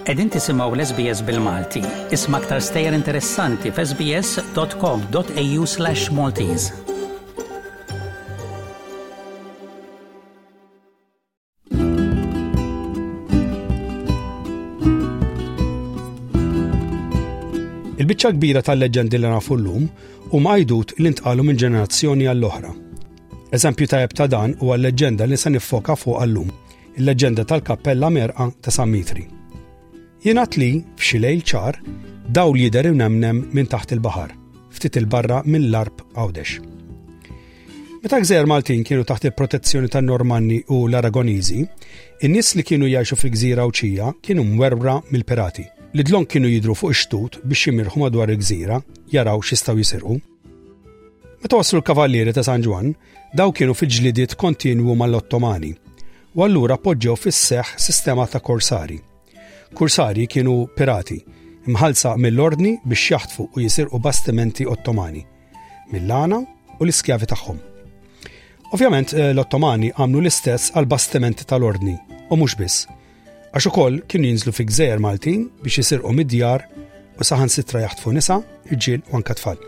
Qegħdin tisimgħu l-SBS bil-Malti. Isma' aktar stejjer interessanti f'sbs.com.au/Maltese. Il-biċċa kbira tal-leġendi li nafu llum huma għajdut li ntqalu minn ġenerazzjoni għall-oħra. Eżempju tajjeb ta' dan huwa l-leġenda li se niffoka fuq llum, il-leġenda tal-Kappella Merqa ta' San Mitri. Jingħad li f'xi lejl ċar dawl jidher imnemnem minn taħt il-baħar, ftit il-barra mill-Larb Għawdex. Meta gżejjer Maltin kienu taħt il-protezzjoni tan-Normanni u l-Aragoniżi, in-nies li kienu jgħixu fil-Gżira Awċija kienu mwerwra mill-pirati li dlon kienu jidru fuq ix-xtut biex jimirħu madwar il-gżira jaraw x'jistgħu jisirqu. Meta waslu l-kavallieri ta' San Ġwan, daw kienu fi ġlidiet kontinwu mal-Ottomani u allura poġġew fis-seħħ sistema ta' korsari. Kursari kienu pirati, imħalsa mill-ordni biex jaħtfu u jisirqu bastimenti Ottomani, mill-lana u l-iskjavi tagħhom. Ovvjament l-Ottomani għamlu l-istess għal bastimenti tal-ordni, u mhux biss, għax ukoll kienu jinżlu fi gżejjer Maltin biex jisirqu mid-djar u saħansitra jaħtfu nisa, irġiel u anke tfal.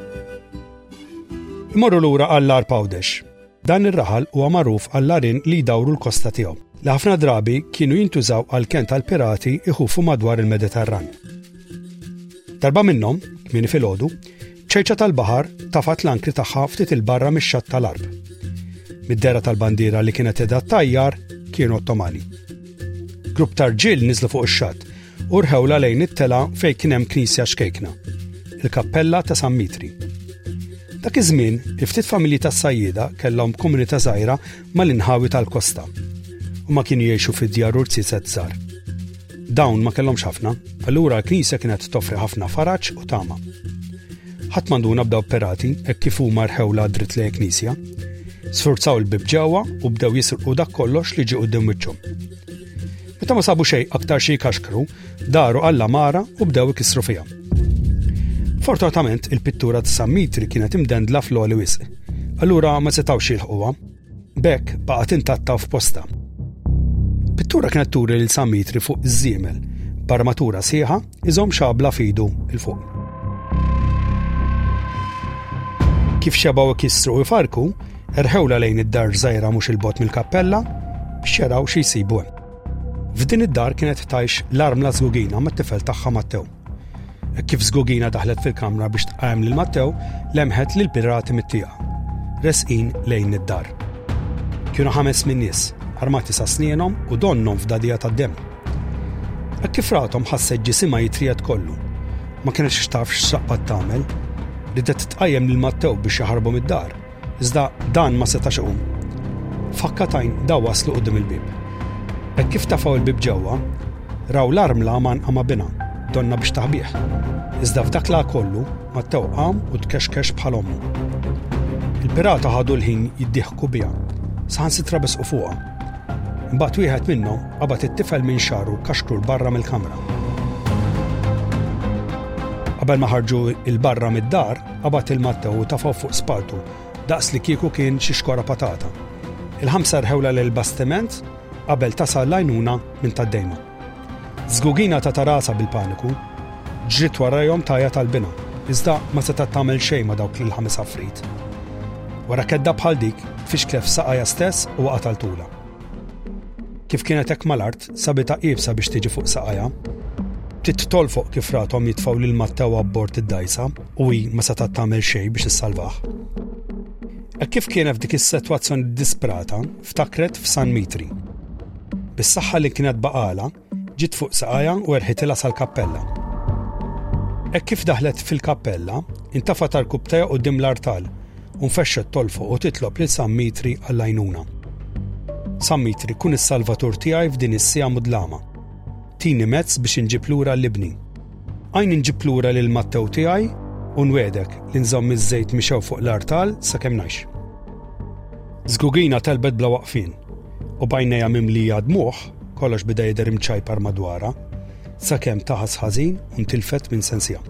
Imorru lura għall-Larb Għawdex. Dan ir-raħal huwa magħruf għall-għarien li jdawru l-kosta tiegħu. Li ħafna drabi kienu jintużaw għal-kien tal-pirati iħufu madwar il-Mediterran. Darba minnhom, kmieni filgħodu, ċejċa tal-baħar tafat l-ankri tagħha ftit il-barra mix-xatt tal-Arb. Mid-dera tal-bandiera li kienet qiegħda tajjar kienu Ottomani. Grupp ta' rġiel niżlu fuq ix-xatt u rħewla lejn it-tela fejn kien hemm knisja xkejkna, il-Kappella ta' San Mitri. Dak iż-żmien, il-ftit familji tas-sajjieda kellhom komunità żgħira mal-inħawi tal-kosta u ma kienu jgħixu fid-djar u rtsiset żgħar. Dawn ma kellhomx ħafna, allura l-knisja kienet toffri ħafna faraġġ u tama. Ħadd m'għanduna bdew pirati hekk kif huma rħewla dritt lejn knisja, sforzaw il-bib ġewwa u bdew jisirqu dak kollox li ġie quddiem wiċċhom. Meta ma sabu xejn aktar xi jkaxkru, daru għall mara u bdew ikissru fiha. Fortunatament il-pittura ta' San Mitri kienet imdendla fl-għoli wisq, allura ma setgħux jilħquha, b'hekk baqgħet intatta f'posta. Pittura kienet turi lil San Mitri fuq iż-żiemel, b'armatura sieħa iżhom xabla f'idu il fuq. Kif xebaw ikissru u jfarku, erħewla lejn id-dar żgħira mhux il-bogħod mill-kappella biex jaraw xi jsibu hemm. F'din id-dar kienet tgħix l-armla Żgugina mat-tifel tagħha Mattew. Kif Żgugina daħlet fil-kamra biex tqajjem lil Mattew, lemħet lil pirati mit-tieqa, resqin lejn id-dar. Kienu 5 min nies, armati sa' snienhom u donnhom f'dadija tad-demm. Hekk kif rathom ħasset ġisimha jitried kollu. Ma kienx taf x'saqbad tagħmel, ridet tqajjem lil Mattew biex jaħarbu mid-dar, iżda dan ma setax iqum. Fakkatajn daw waslu quddiem il-bib. Hekk kif tafaw il-bib ġewwa, raw l-armla manqama bina, donna biex taħbih. Iżda f'dak la kollu Mattew qam u tkexkex bħal ommu. Il-pirata ħadu l-ħin jiddieħku biha, saħansitra besqu fuqha. Imbagħad wieħed minnhom qabad it-tifel minn xaru kaxkru l-barra mill-kamra. Qabel ma ħarġu il-barra mid-dar, qabad il-Mattew u tafaw fuq spaltu, daqs li kieku kien xi xkora patata. Il-ħamsa rħewla lill-bastiment qabel tasal l-għajnuna minn tad-dejma. Żgugina ta' rasa bil-paniku, ġriet warajhom tajja tal-bina, iżda ma seta' tagħmel xejn ma' dawk il-5 affrit. Wara kedda bħal dik fixklef saqajja stess u qataltula. Kif kienet hekk mal-art, sabita qiebsa biex tiġi fuq saqajja, titol fuq kif rathom jitfgħu lil Mattew abbord id-dajsa u hi ma seta' tagħmel xejn biex issalvah. Hekk kif kienet f'dik is-sitwazzjoni disperata, ftakret f'San Mitri. Bis-saħħa li kienet baqala, ġiet fuq saqajja u erħitilha sal-kappella. Hekk kif daħlet fil-kappella, intafat tal-kubteja quddiem l-artal u nfexxet tolfu u titlob lil San Mitri għall-għajnuna. San Mitri kun is-salvatur tiegħi f'din is-sija mudlama. Tini mezz biex inġib lura l-libni. Għajn inġib lura lil Mattew tiegħi u nwedek li nżomm iż-żejt mixew fuq l-artal sakemm ngħix. Żgugina telbet bla waqfien u bajnejja mimlija dmuħ kollox bida jidher imċajpar madwarha sakemm taħas ħażin u ntilfet minn sensija.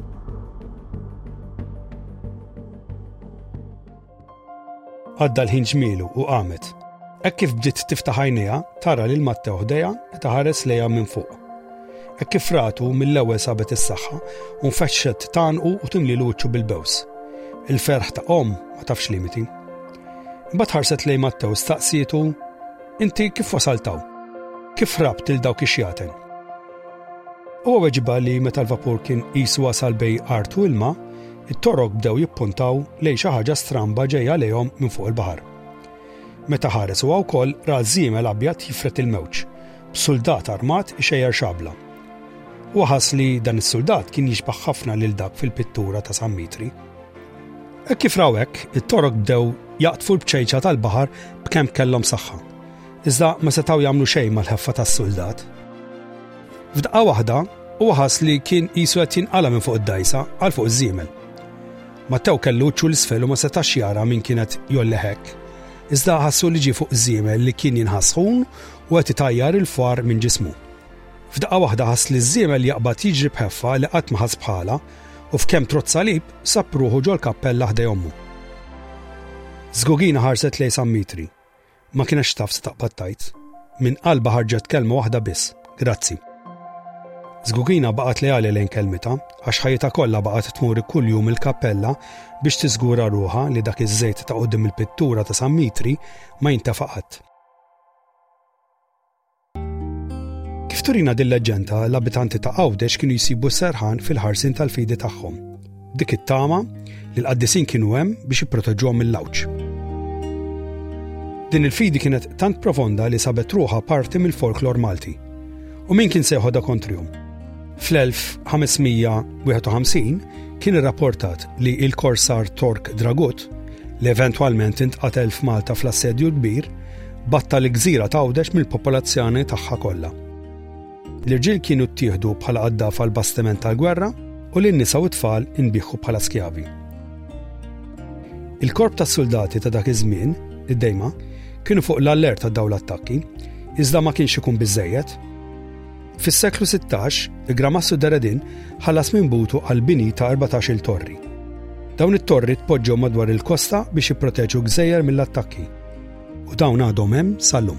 Għadda l-ħin ġmielu u qamet. Hekk kif bdiet tiftaħ għajnejha tara lil Mattew ħdejha li taħares lejha minn fuq. hekk kif ratu mill-ewwel sabet is-saħħa u nfexxet tanqu u timli l-wiċċu bil-bews. Il-ferħ ta' ma tafx limiti. Imbagħad ħarset lejn Matteo staqsietu: "Inti kif wasaltaw? Kif rabt il dawk ix-xjaten?" Huwa weġiba li meta l-vapur kien qisu wasal bej art u ilma, it-torok bdew jippuntaw lejn xi ħaġa stramba ġejja lejhom minn fuq il-baħar. Meta ħares huwa wkoll ra żiemel abjad jifret il-mewġ b'suldat armat ixejjer xabla. U ħass li dan is-suldat kien jixbaħ ħafna lil dak fil-pittura ta' San Mitri. Hekk kif raw hekk, it-torok bdew jaqtfu l-bċejċa tal-baħar b'kemm kellhom saħħa. Iżda ma setgħu jagħmlu xejn mal-ħeffa tas-suldat. F'daqqa waħda huwa ħass li kien qisu qed jinqala minn fuq id-dajsa għal fuq iż-żiemel. Matteo kellu wiċċu l-isfel u ma setax jara min kienet jolli hekk. Iżda ħassu li ġie fuq iż-żiemel li kien jinħasħun u qed itajjar il-far minn ġismu. F'daqqa waħda ħass li ż-żiemel jaqbad jiġri b'ħeffa li qatt ma ħass bħalha u f'kemm trott salib sab ruħu ġol kappella ħdej ommu. Żgugina ħarset lejn San Mitri. Ma kienx taf se taqbad tajt. Minn qalba ħarġet kelma waħda biss: "Grazzi." Żgugina baqgħet lejali lejn kelmita għax ħajjitha kollha baqgħet tmur kuljum il-kappella biex tiżgura ruħha li dak iż-żejt ta' quddiem il-pittura ta' San Mitri ma jintefa' qatt. Kif turina din leġġenda, l-abitanti ta' Għawdex kienu jsibu serħan fil-ħarsin tal-fidi tagħhom. Dik it-tama li l-qaddisin kienu hemm biex jipproteġuhom mill-lawġ. Din il-fidi kienet tant profonda li sabet ruħha parti mill-folklor Malti. U min kien seħħoda kontrihom? Fl-1551 kien irrapportat li il-korsar Tork Dragut, li eventwalment intqatel f'Malta fl-assedju kbir, batta l-gżira ta' Għawdex mill-popolazzjoni tagħha kollha. L-irġiel kienu ttieħdu bħala qaddaf għal bastiment tal-gwerra u lin-nisa u t-tfal inbieħu bħala skjavi. Il-korp tas-soldati ta' dak iż-żmien, id-dejma, kienu fuq l-allert ta' dawn l-attakki, iżda ma kienx ikun biżżejjed. Fis-seklu 16, il-Gramassu Deredin ħallas minn butu għal bini ta' 14 torri. Dawn it-torri tpoġġew madwar il-kosta biex jipproteġu gżejjer mill-attakki. U dawn għadhom hemm sal-lum.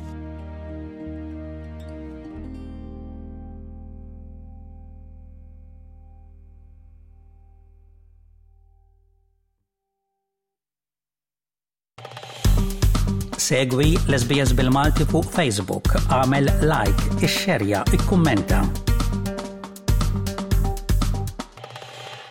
Segwi l-SBS bil-Malti fuq Facebook, għamel like, ixxerja, ikkummenta.